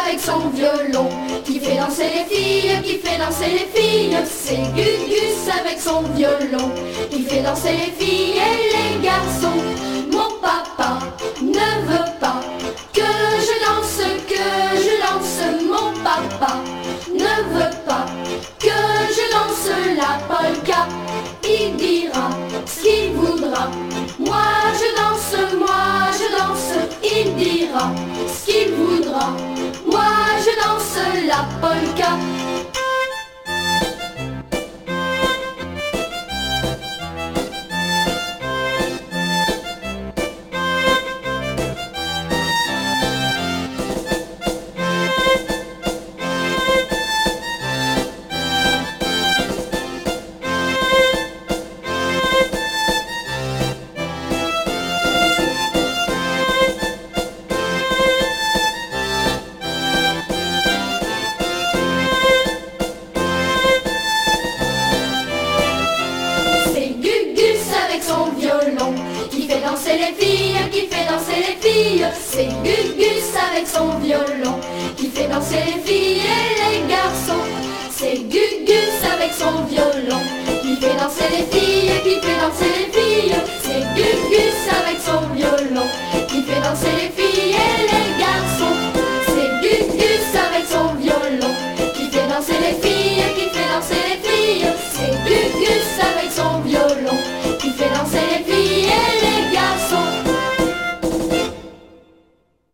avec son violon, qui fait danser les filles, qui fait danser les filles. C'est Gugus avec son violon, qui fait danser les filles et les garçons. Mon papa ne veut pas que je danse, mon papa ne veut pas que je danse la polka. Il dira ce qu'il voudra, moi je danse, il dira ce qu'il voudra, moi je danse la polka. Qui fait danser les filles, qui fait danser les filles. C'est Gugus avec son violon, qui fait danser les filles et les garçons. C'est Gugus avec son violon, qui fait danser les filles, qui fait danser les filles. C'est Gugus avec son violon, qui fait danser les filles.